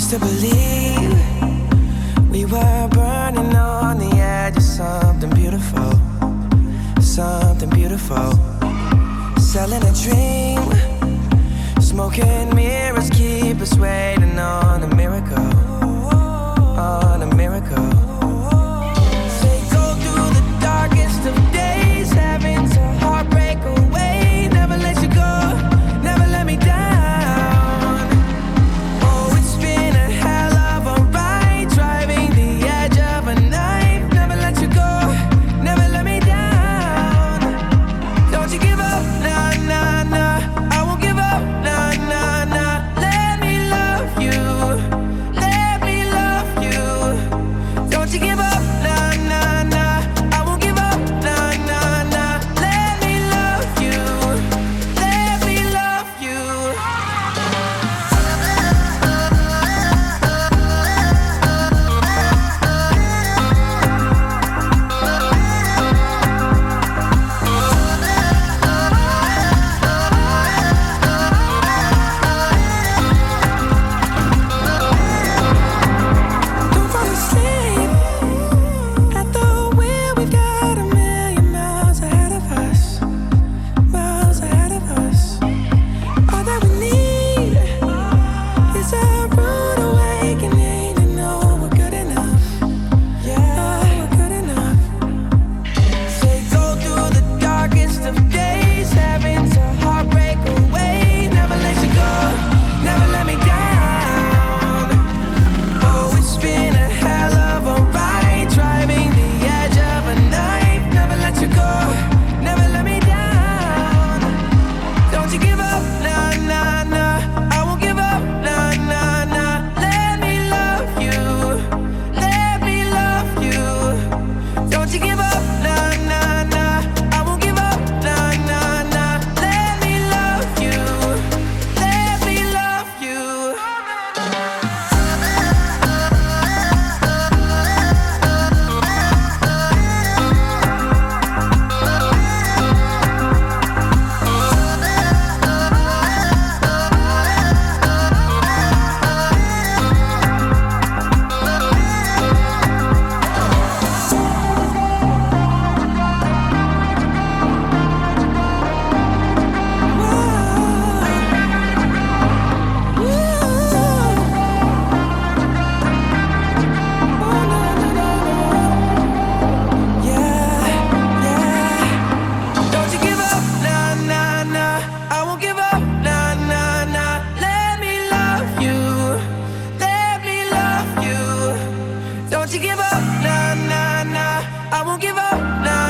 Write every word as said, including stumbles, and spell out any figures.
to believe we were burning on the edge of something beautiful, something beautiful. Selling a dream, smoking mirrors keep us waiting on a miracle, on a miracle. Say go through the darkest of days, having to heartbreak away. Never let you go, never let me down. Oh, it's been a hell of a ride, driving the edge of a knife. Never let you go, never let me down. Don't you give up, nah, nah, nah. I won't give up, nah, nah, nah. Let me love you, let me love you. Don't you give up, nah, nah, nah. I won't give up, nah, nah, nah. Let me love you, let me love you. Don't fall asleep at the wheel. We've got a million miles ahead of us, miles ahead of us. All that we need is a rude awakening to know we're good enough. Yeah, we're good enough. Say go through the darkest of days, having to heartbreak away. Never let you go, never let me down. Oh, it's been a hell of a ride, driving the edge of a knife. Never let you go, never let me down. Don't you give up, nah, nah, nah. I won't give up, nah, nah, nah. Let me love you, let me love you. Don't you give up, nah, nah, nah. I won't give up, nah, nah, nah. Let me love you, let me love you. Don't you give up, nah, nah, nah. I won't give up, nah, nah, nah. Let me love you, let me love you. Don't you give up, nah, nah, nah. I won't give up, nah,